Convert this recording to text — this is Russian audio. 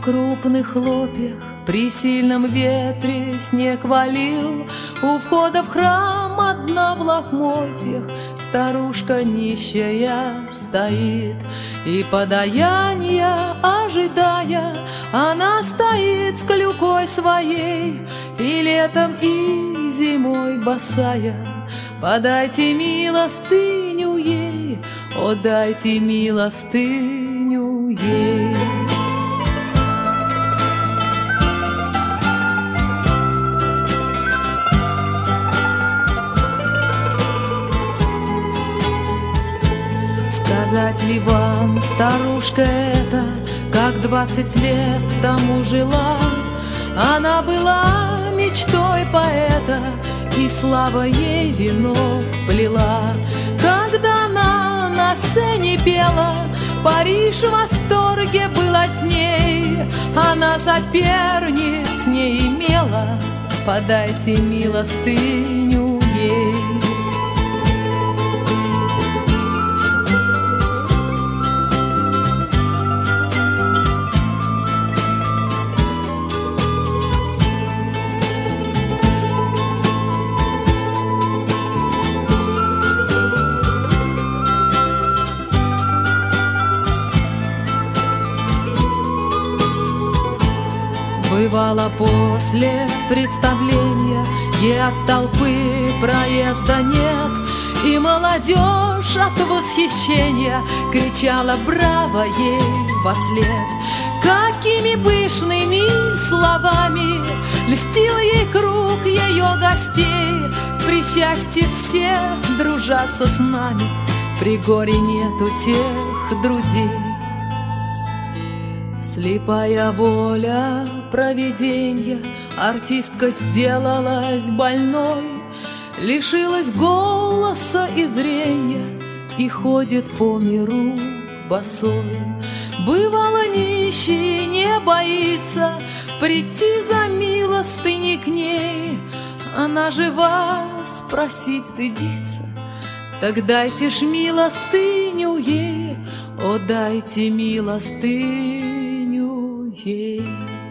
крупных хлопьях при сильном ветре снег валил. У входа в храм одна в лохмотьях старушка нищая стоит. И подаяния ожидая, она стоит с клюкой своей, и летом, и зимой босая. Подайте милостыню ей, о, дайте милостыню ей. Сказать ли вам, старушка эта, как 20 лет тому жила? Она была мечтой поэта, и слава ей венок плела. Когда она на сцене пела, Париж в восторге был от ней. Она соперниц не имела, подайте милостыню ей. Бывало после представления, ей от толпы проезда нет, и молодежь от восхищения кричала браво ей вослед. Какими пышными словами льстил ей круг ее гостей. При счастье все дружатся с нами, при горе нету тех друзей. Слепая воля провиденья, артистка сделалась больной, лишилась голоса и зрения и ходит по миру босой. Бывало, нищий не боится прийти за милостыней к ней, она жива, спросить стыдится. Так дайте ж милостыню ей, о, дайте милостыню ей.